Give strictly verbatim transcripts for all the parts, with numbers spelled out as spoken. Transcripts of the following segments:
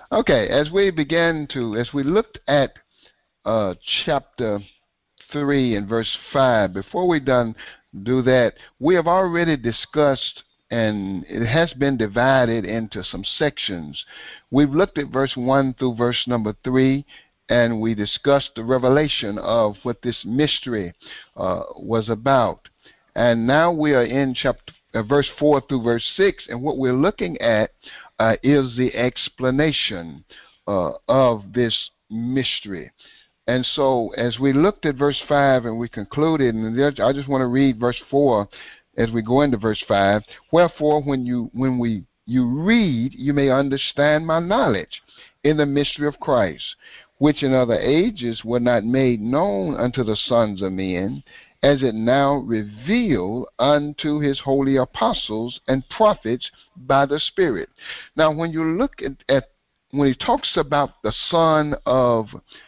Okay, as we began to, as we looked at uh, chapter three and verse five, before we done do that, we have already discussed, and it has been divided into some sections. We've looked at verse one through verse number three, and we discussed the revelation of what this mystery uh, was about. And now we are in chapter uh, verse four through verse six, and what we're looking at uh, is the explanation uh, of this mystery. And so, as we looked at verse five and we concluded, and I just want to read verse four as we go into verse five. Wherefore, when you when we you read, you may understand my knowledge in the mystery of Christ, which in other ages were not made known unto the sons of men, as it now revealed unto his holy apostles and prophets by the Spirit. Now, when you look at, at when he talks about the Son of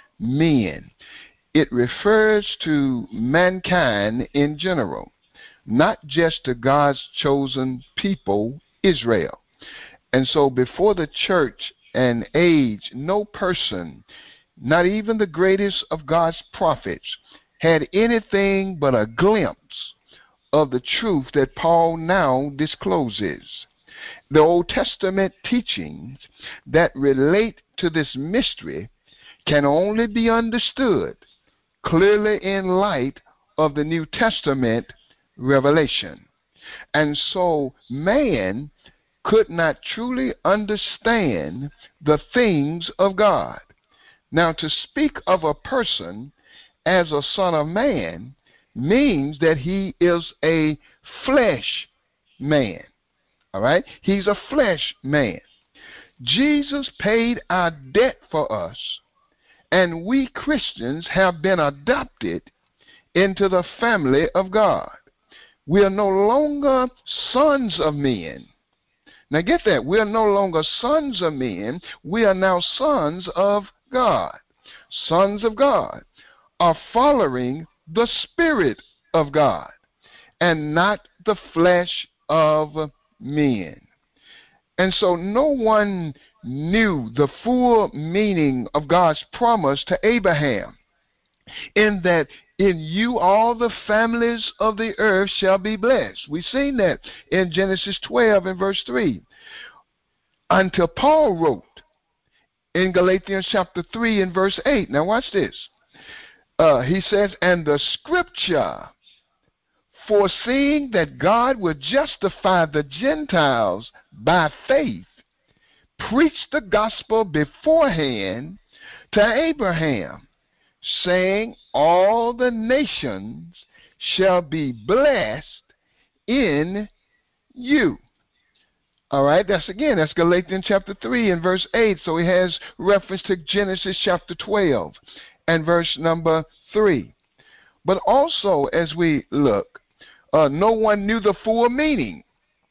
Men, it refers to mankind in general, not just to God's chosen people, Israel. And so before the church and age, no person, not even the greatest of God's prophets, had anything but a glimpse of the truth that Paul now discloses. The Old Testament teachings that relate to this mystery can only be understood clearly in light of the New Testament revelation. And so man could not truly understand the things of God. Now, to speak of a person as a son of man means that he is a flesh man. All right? He's a flesh man. Jesus paid our debt for us, and we Christians have been adopted into the family of God. We are no longer sons of men. Now get that. We are no longer sons of men. We are now sons of God. Sons of God are following the Spirit of God and not the flesh of men. And so no one knew the full meaning of God's promise to Abraham, in that in you all the families of the earth shall be blessed. We've seen that in Genesis twelve and verse three. Until Paul wrote in Galatians chapter three and verse eight. Now watch this. Uh, he says, and the scripture, foreseeing that God would justify the Gentiles by faith, preached the gospel beforehand to Abraham, saying, all the nations shall be blessed in you. All right, that's again, that's Galatians chapter three and verse eight. So he has reference to Genesis chapter twelve and verse number three. But also, as we look, uh, no one knew the full meaning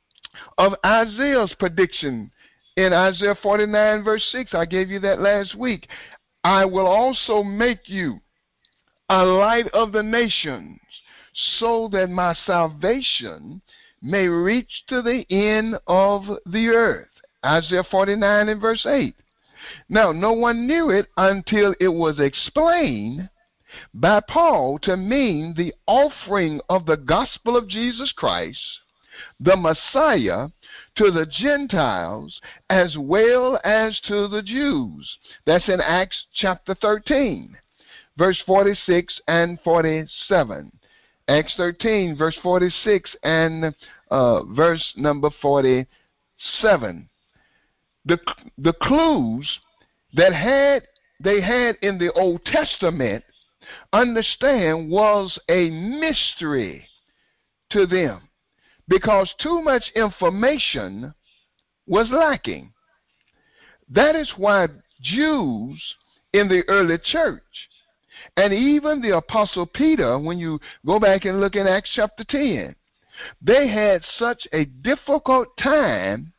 of Isaiah's prediction in Isaiah forty-nine verse six. I gave you that last week. I will also make you a light of the nations, so that my salvation may reach to the end of the earth. Isaiah forty-nine and verse eight. Now, no one knew it until it was explained by Paul to mean the offering of the gospel of Jesus Christ, the Messiah, to the Gentiles as well as to the Jews. That's in Acts chapter thirteen, verse forty-six and forty-seven. Acts thirteen, verse forty-six and uh, verse number forty-seven. The, the clues that had they had in the Old Testament, understand, was a mystery to them, because too much information was lacking. That is why Jews in the early church, and even the Apostle Peter, when you go back and look in Acts chapter ten, they had such a difficult time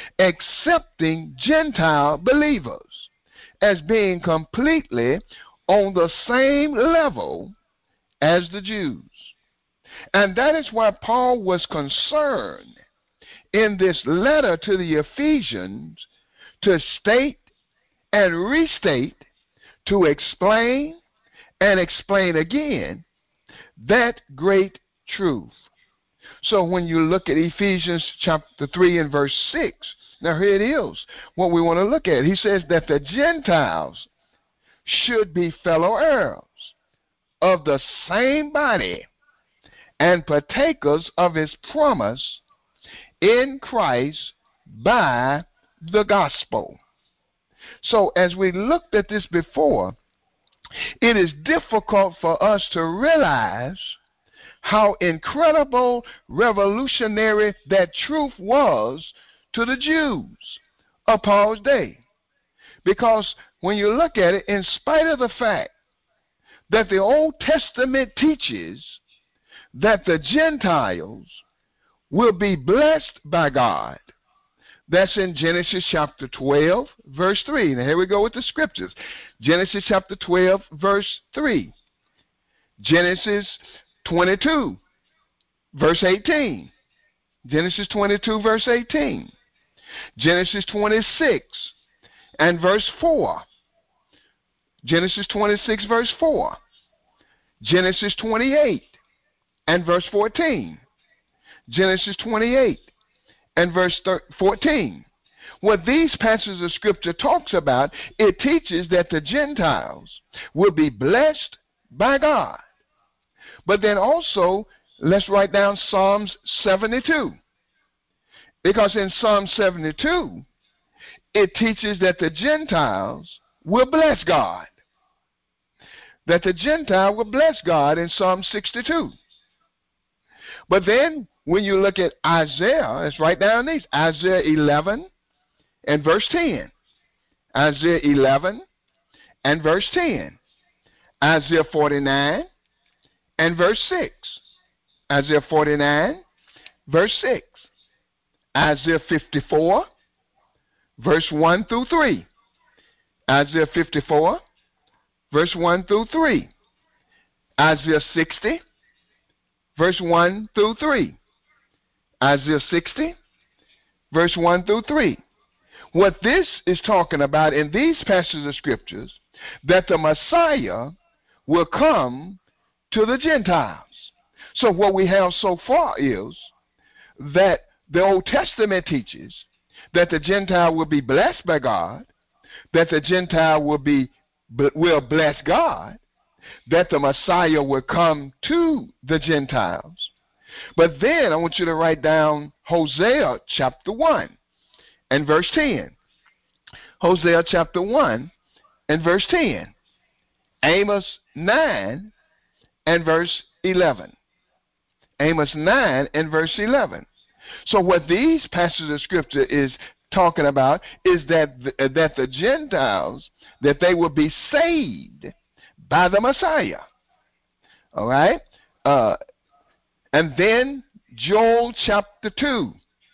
accepting Gentile believers as being completely on the same level as the Jews. And that is why Paul was concerned in this letter to the Ephesians to state and restate, to explain and explain again that great truth. So when you look at Ephesians chapter three and verse six, now here it is, what we want to look at. He says that the Gentiles should be fellow heirs of the same body and partakers of his promise in Christ by the gospel. So as we looked at this before, it is difficult for us to realize how incredible, revolutionary that truth was to the Jews of Paul's day. Because when you look at it, in spite of the fact that the Old Testament teaches that the Gentiles will be blessed by God, that's in Genesis chapter twelve, verse three. Now here we go with the scriptures. Genesis chapter twelve, verse three. Genesis twenty-two, verse eighteen. Genesis twenty-two, verse eighteen. Genesis twenty-six and verse four. Genesis twenty-six, verse four. Genesis twenty-eight and verse fourteen. Genesis twenty-eight and verse fourteen. What these passages of Scripture talks about, it teaches that the Gentiles will be blessed by God. But then also, let's write down Psalms seventy-two. Because in Psalm seventy-two, it teaches that the Gentiles will bless God. That the Gentile will bless God in Psalm sixty-two. But then, when you look at Isaiah, let's write down these. Isaiah eleven and verse ten. Isaiah eleven and verse ten. Isaiah forty-nine and verse six. Isaiah forty-nine, verse six. Isaiah fifty-four, verse one through three. Isaiah fifty-four, verse one through three. Isaiah sixty, verse one through three. Isaiah sixty, verse one through three. What this is talking about in these passages of scriptures, that the Messiah will come to the Gentiles. So what we have so far is that the Old Testament teaches that the Gentile will be blessed by God, that the Gentile will be will bless God, that the Messiah will come to the Gentiles. But then I want you to write down Hosea chapter one and verse ten. Hosea chapter one and verse ten. Amos nine and verse eleven. Amos nine and verse eleven. So what these passages of Scripture is talking about is that the, that the Gentiles, that they will be saved by the Messiah. All right? Uh, and then Joel chapter two,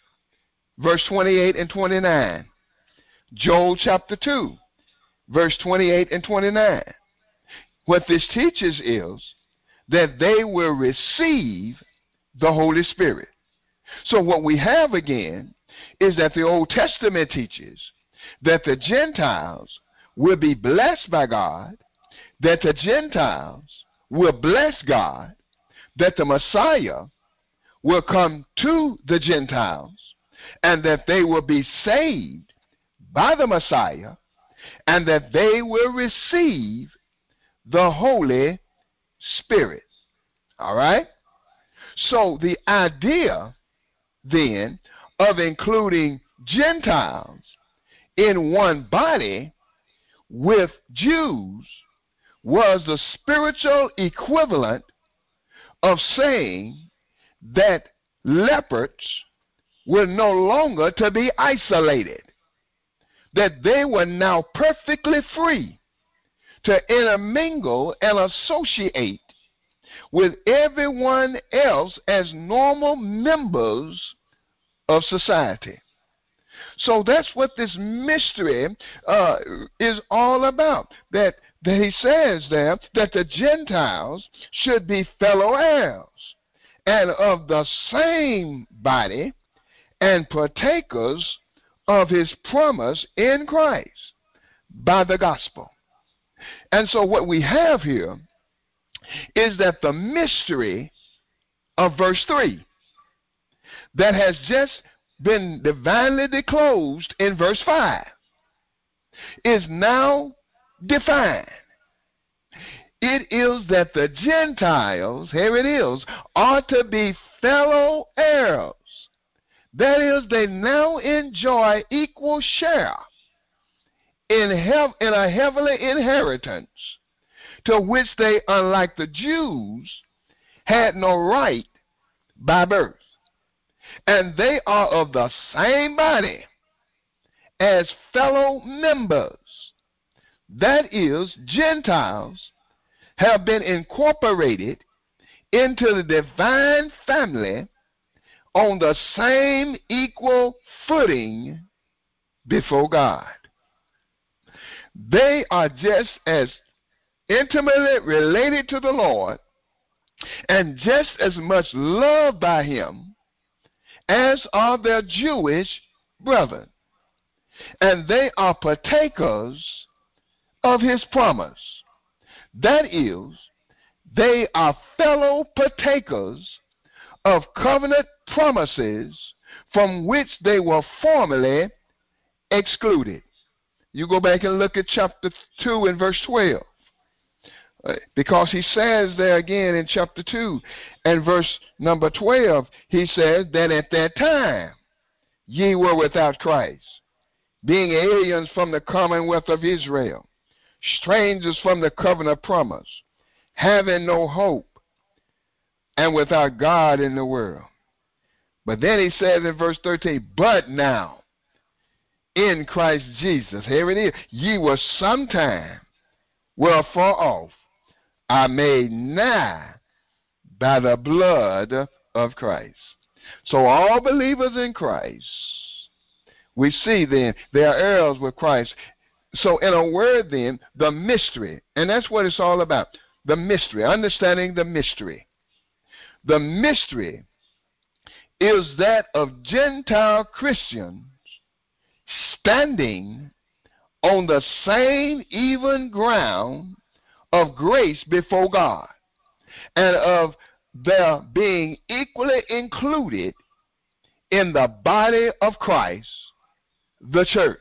verse twenty-eight and twenty-nine. Joel chapter two, verse twenty-eight and twenty-nine. What this teaches is that they will receive the Holy Spirit. So what we have again is that the Old Testament teaches that the Gentiles will be blessed by God, that the Gentiles will bless God, that the Messiah will come to the Gentiles, and that they will be saved by the Messiah, and that they will receive the Holy Spirit. All right? So the idea then of including Gentiles in one body with Jews was the spiritual equivalent of saying that lepers were no longer to be isolated, that they were now perfectly free to intermingle and associate with everyone else as normal members of society. So that's what this mystery uh, is all about. That, that he says there that the Gentiles should be fellow heirs and of the same body and partakers of his promise in Christ by the gospel. And so what we have here is that the mystery of verse three that has just been divinely disclosed in verse five is now defined. It is that the Gentiles, here it is, are to be fellow heirs. That is, they now enjoy equal share in, hev- in a heavenly inheritance to which they, unlike the Jews, had no right by birth. And they are of the same body as fellow members. That is, Gentiles have been incorporated into the divine family on the same equal footing before God. They are just as intimately related to the Lord and just as much loved by Him as are their Jewish brethren. And they are partakers of His promise. That is, they are fellow partakers of covenant promises from which they were formerly excluded. You go back and look at chapter two and verse twelve. Because he says there again in chapter two and verse number twelve, he says that at that time ye were without Christ, being aliens from the commonwealth of Israel, strangers from the covenant promise, having no hope, and without God in the world. But then he says in verse thirteen, but now in Christ Jesus, here it is, ye were sometime were far off, are made nigh by the blood of Christ. So all believers in Christ, we see then they are heirs with Christ. So in a word then, the mystery, and that's what it's all about, the mystery, understanding the mystery. The mystery is that of Gentile Christians standing on the same even ground of grace before God, and of their being equally included in the body of Christ, the church,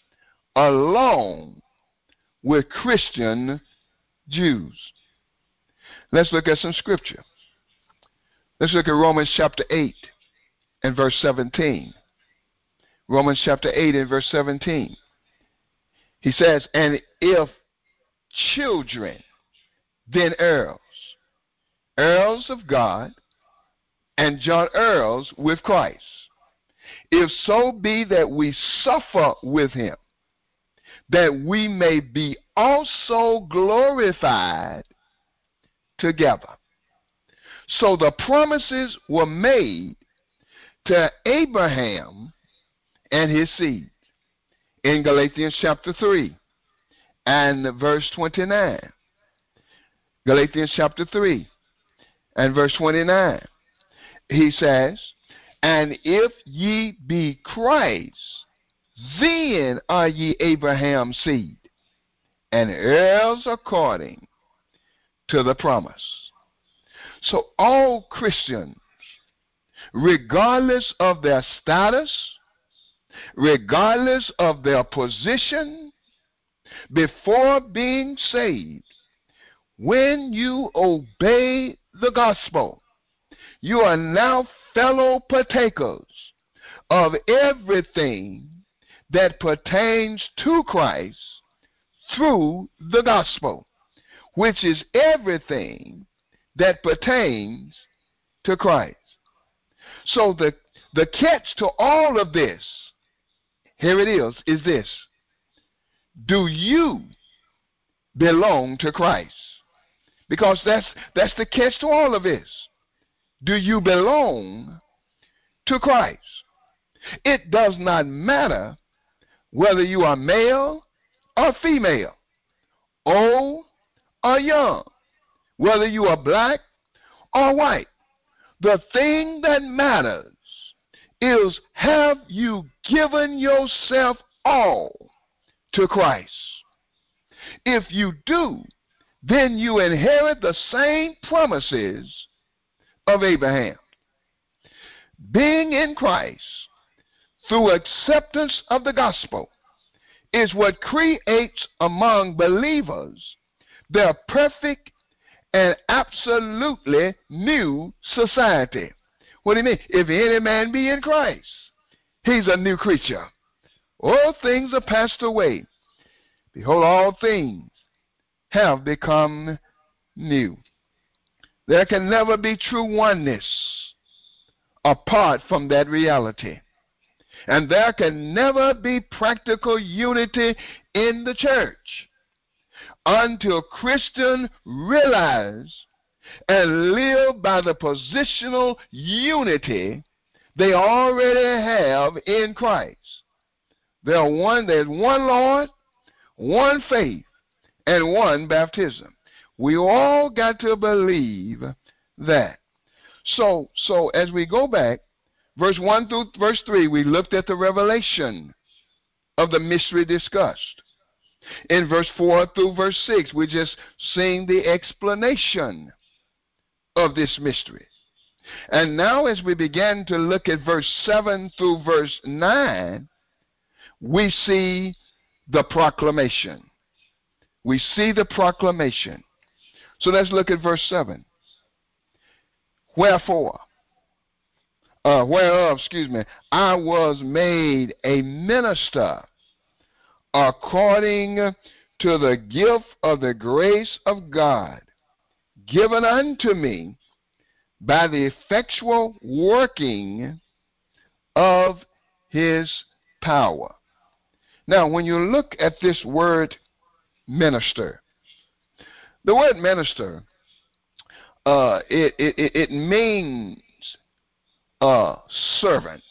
along with Christian Jews. Let's look at some scripture. Let's look at Romans chapter eight and verse seventeen. Romans chapter eight and verse seventeen. He says, and if children, then heirs, heirs of God, and joint heirs with Christ, if so be that we suffer with him, that we may be also glorified together. So the promises were made to Abraham and his seed in Galatians chapter three and verse twenty-nine. Galatians chapter three and verse twenty-nine. He says, and if ye be Christ, then are ye Abraham's seed, and heirs according to the promise. So all Christians, regardless of their status, regardless of their position, before being saved, when you obey the gospel, you are now fellow partakers of everything that pertains to Christ through the gospel, which is everything that pertains to Christ. So the, the catch to all of this, here it is, is this. Do you belong to Christ? Because that's that's the catch to all of this. Do you belong to Christ? It does not matter whether you are male or female, old or young, whether you are black or white. The thing that matters is, have you given yourself all to Christ. If you do, then you inherit the same promises of Abraham. Being in Christ through acceptance of the gospel is what creates among believers their perfect and absolutely new society. What do you mean? If any man be in Christ, he's a new creature. All things are passed away. Behold, all things have become new. There can never be true oneness apart from that reality. And there can never be practical unity in the church until Christians realize and live by the positional unity they already have in Christ. There are one, there's one Lord, one faith, and one baptism. We all got to believe that. So, so as we go back, verse one through verse three, we looked at the revelation of the mystery discussed. In verse four through verse six, we just seen the explanation of this mystery. And now as we begin to look at verse seven through verse nine, we see the proclamation. We see the proclamation. So let's look at verse seven. Wherefore, uh, whereof, excuse me, I was made a minister according to the gift of the grace of God given unto me by the effectual working of his power. Now, when you look at this word minister, the word minister, uh, it, it, it means uh, servant.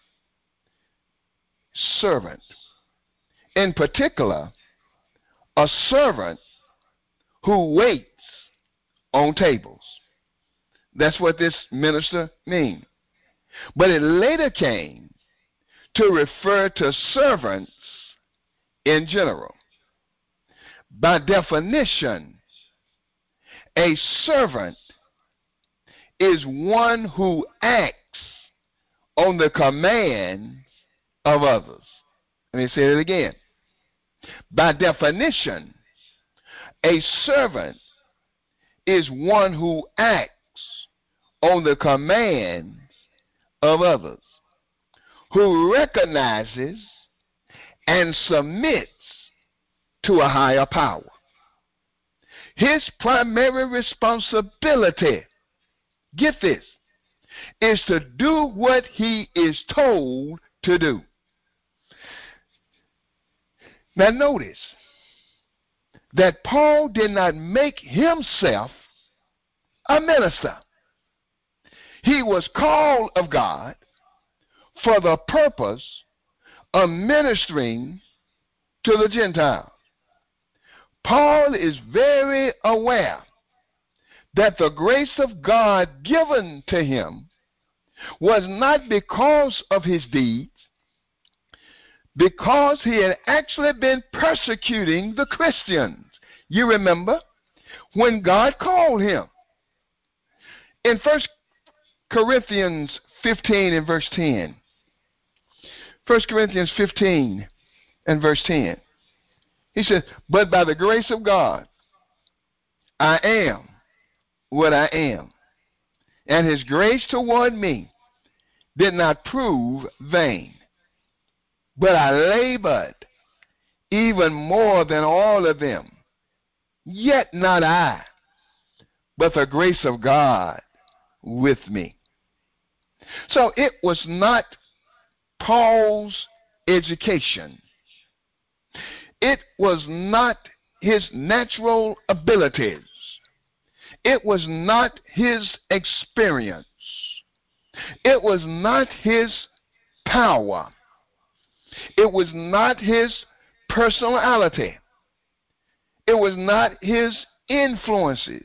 Servant. In particular, a servant who waits on tables. That's what this minister means. But it later came to refer to servants in general. By definition, a servant is one who acts on the command of others. Let me say it again. By definition, a servant is one who acts on the command of others, who recognizes and submits to a higher power. His primary responsibility, get this, is to do what he is told to do. Now notice that Paul did not make himself a minister. He was called of God for the purpose of ministering to the Gentiles. Paul is very aware that the grace of God given to him was not because of his deeds, because he had actually been persecuting the Christians. You remember when God called him. In First Corinthians fifteen and verse ten. First Corinthians fifteen and verse ten. He said, but by the grace of God, I am what I am. And his grace toward me did not prove vain. But I labored even more than all of them. Yet not I, but the grace of God with me. So it was not Paul's education. It was not his natural abilities. It was not his experience. It was not his power. It was not his personality. It was not his influences.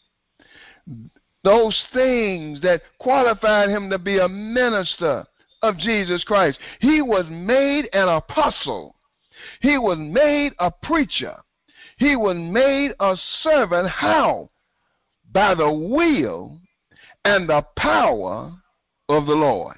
Those things that qualified him to be a minister of Jesus Christ. He was made an apostle He was made a preacher. He was made a servant. How? By the will and the power of the Lord.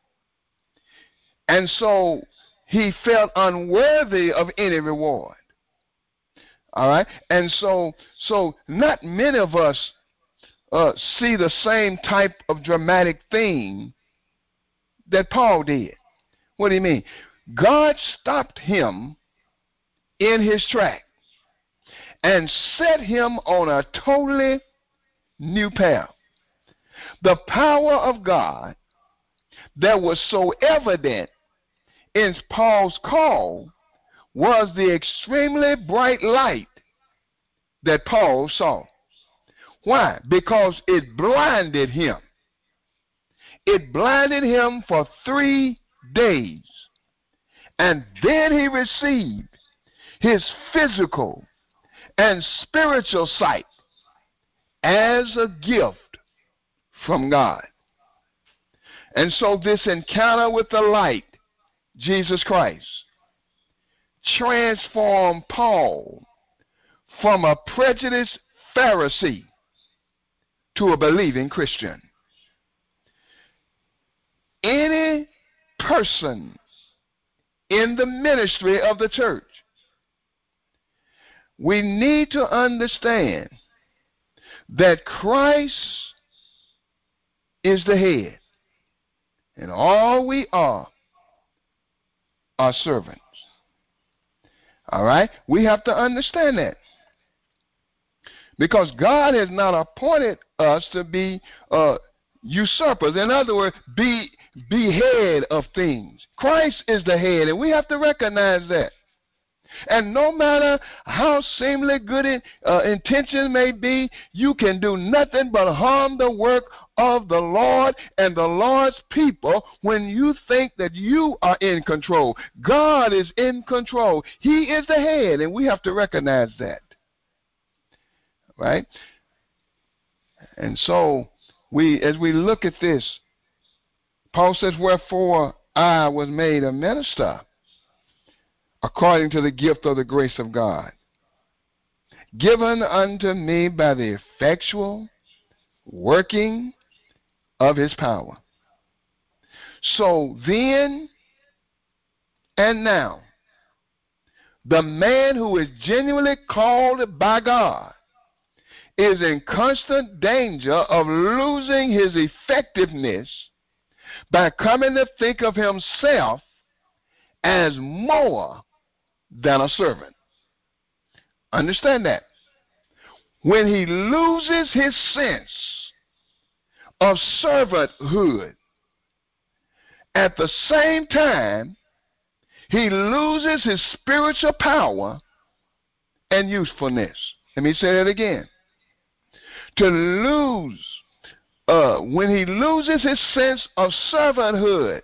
And so he felt unworthy of any reward. All right? And so, so not many of us uh, see the same type of dramatic thing that Paul did. What do you mean? God stopped him in his track and set him on a totally new path. The power of God that was so evident in Paul's call was the extremely bright light that Paul saw. Why? Because it blinded him. It blinded him for three days. And then he received his physical and spiritual sight as a gift from God. And so this encounter with the light, Jesus Christ, transformed Paul from a prejudiced Pharisee to a believing Christian. Any person in the ministry of the church, we need to understand that Christ is the head, and all we are are servants. All right? We have to understand that. Because God has not appointed us to be uh, usurpers. In other words, be, be head of things. Christ is the head, and we have to recognize that. And no matter how seemingly good in, uh, intentions may be, you can do nothing but harm the work of the Lord and the Lord's people when you think that you are in control. God is in control. He is the head, and we have to recognize that. Right? And so, we, as we look at this, Paul says, wherefore I was made a minister according to the gift of the grace of God, given unto me by the effectual working of his power. So then and now, the man who is genuinely called by God is in constant danger of losing his effectiveness by coming to think of himself as more than a servant. Understand that. When he loses his sense of servanthood, at the same time, he loses his spiritual power and usefulness. Let me say that again. To lose, uh, when he loses his sense of servanthood,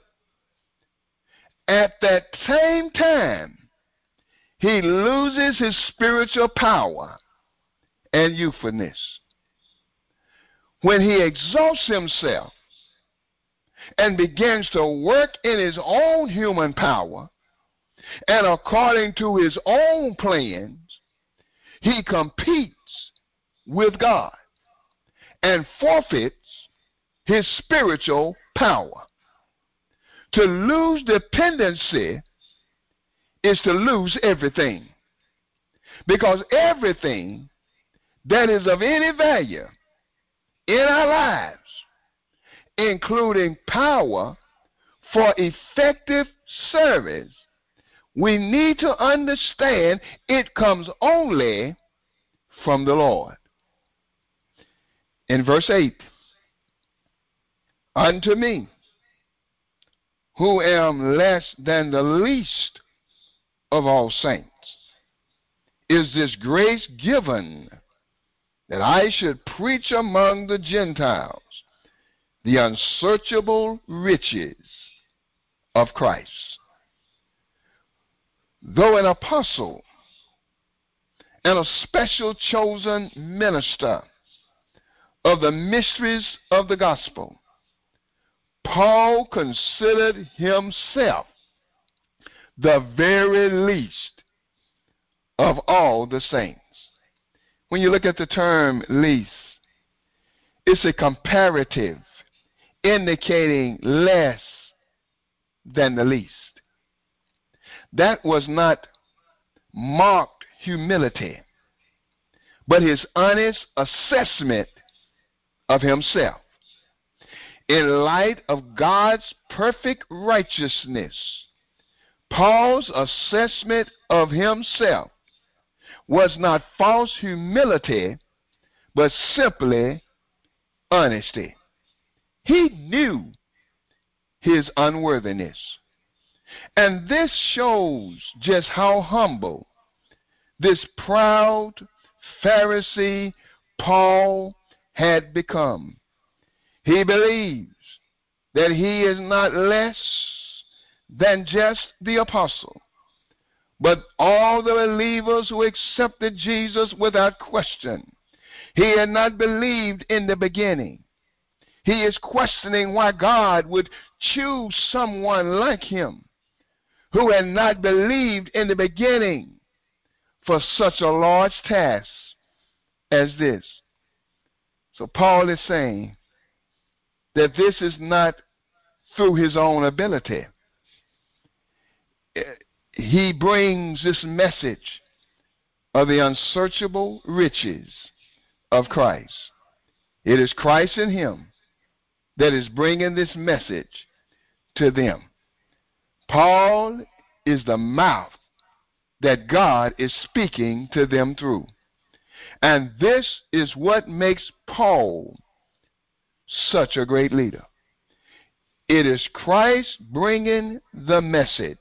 at that same time, he loses his spiritual power and youthfulness. When he exalts himself and begins to work in his own human power and according to his own plans, he competes with God and forfeits his spiritual power. To lose dependency is to lose everything. Because everything that is of any value in our lives, including power for effective service, we need to understand it comes only from the Lord. In verse eight, unto me, who am less than the least of all saints, is this grace given that I should preach among the Gentiles the unsearchable riches of Christ. Though an apostle and a special chosen minister of the mysteries of the gospel, Paul considered himself the very least of all the saints. When you look at the term least, it's a comparative indicating less than the least. That was not marked humility, but his honest assessment of himself. In light of God's perfect righteousness, Paul's assessment of himself was not false humility, but simply honesty. He knew his unworthiness. And this shows just how humble this proud Pharisee Paul had become. He believes that he is not less than just the apostle, but all the believers who accepted Jesus without question. He had not believed in the beginning. He is questioning why God would choose someone like him who had not believed in the beginning for such a large task as this. So Paul is saying that this is not through his own ability. He brings this message of the unsearchable riches of Christ. It is Christ in him that is bringing this message to them. Paul is the mouth that God is speaking to them through. And this is what makes Paul such a great leader. It is Christ bringing the message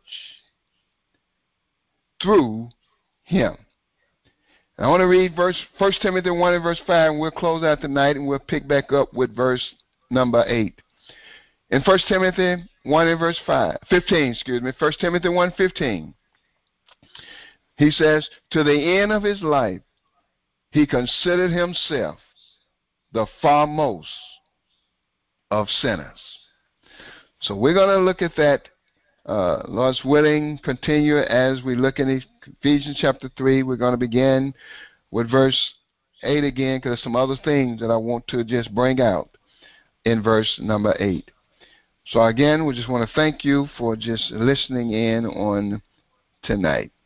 through him. And I want to read verse First Timothy one and verse five, and we'll close out tonight, and we'll pick back up with verse number eight. In First Timothy one and verse five, fifteen, excuse me, First Timothy one fifteen, he says, to the end of his life, he considered himself the foremost of sinners. So we're going to look at that, uh, Lord's willing, continue as we look in Ephesians chapter three. We're going to begin with verse eight again, because there's some other things that I want to just bring out in verse number eight. So again, we just want to thank you for just listening in on tonight.